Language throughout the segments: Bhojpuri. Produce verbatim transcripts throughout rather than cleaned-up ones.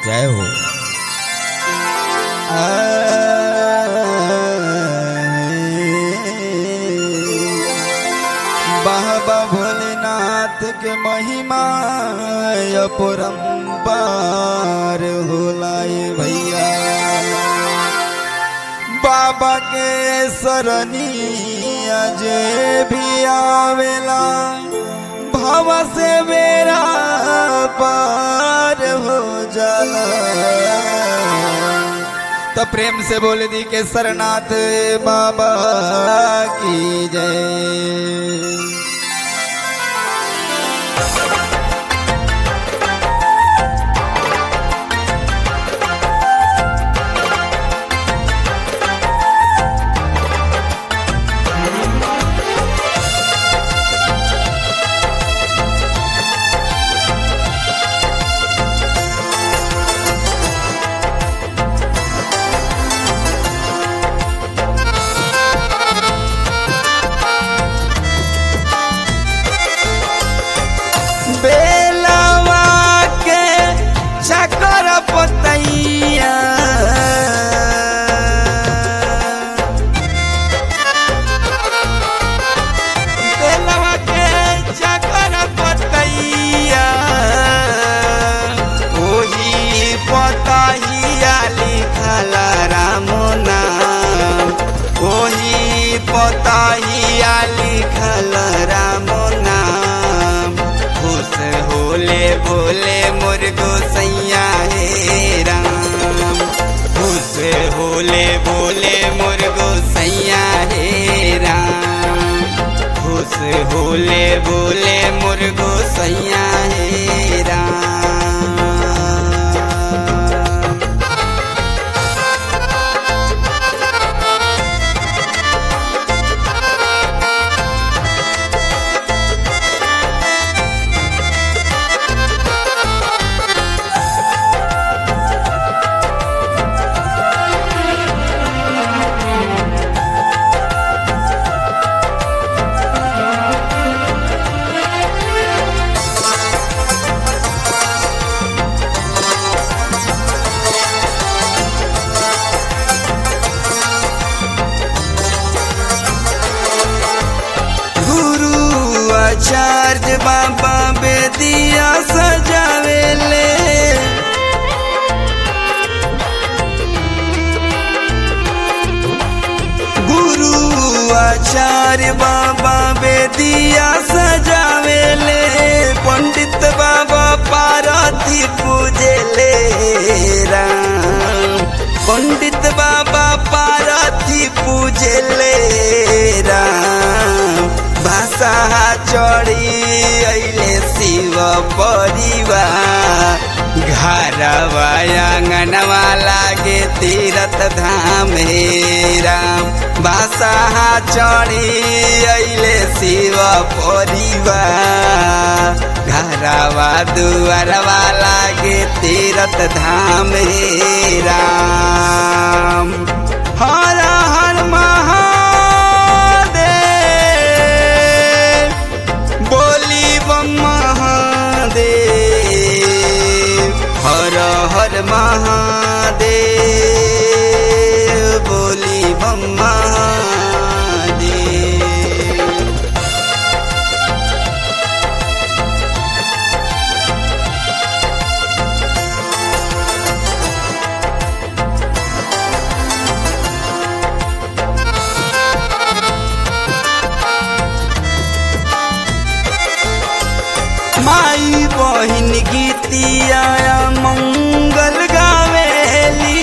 जय हो। बाबा भोलेनाथ के महिमा अपरंपार होलाए भैया। बाबा के सरनिया जे भी आवेला भाव से मेरा पार हो जाला। तो प्रेम से बोल दी के सरनाथ बाबा की जय। बेलवा के चकर पतैया बेलवा के चकर पतैया ओही पतहिया लिखल राम नाम। ओही पतहिया लिखल राम नाम। खुश होले बोले मोर गोसैया हे राम। खुश होले बोले मोर गोसैया हे राम। खुश होले बोले मोर गोसैया हे राम। आचार्य बाबा बेदिया सजावेले गुरु आचार्य बाबा बेदिया सजावेले। पंडित बाबा पार्वती पूजेले राम। पंडित बाबा पार्वती पूजेले राम। भाषा चढ़ी अइले शिव परिवार घरवा आंगनवा लागे तीरथ धाम हे राम। भाषा चढ़ी अइले शिव परिवार घरवा दुआरवा लागे तीरथ धाम हे राम। हर हर महादेव बोली बम महादेव। हर हर महादेव बोली बम महादेव। माई बहिन गीतिया मंगल गावेली।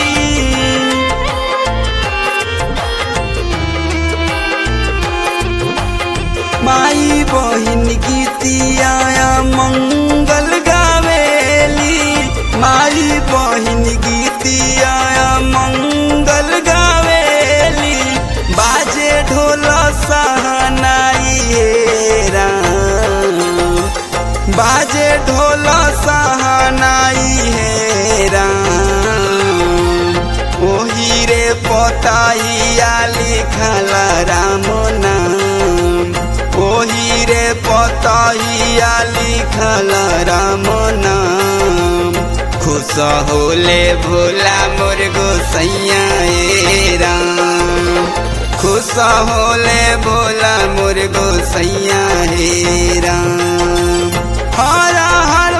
माई बहिन गीतिया मंगल गावेली। माई बहिन गीतिया मंगल गावेली। बाजे ढोल सहनाई हे राम। बाजे ढोल सहनाई हे राम। ओही रे पताइया लिखल राम नाम। ओही रे पताइया लिखल राम नाम। खुश खुश होले भोला मोर गोसैया ए राम खुश होले भोला मोर गोसैया हे राम हर हर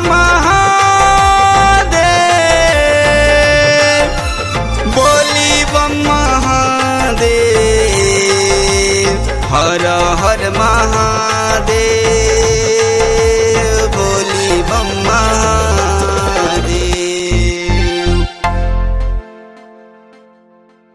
महादेव बोली बम महादेव हर हर महादेव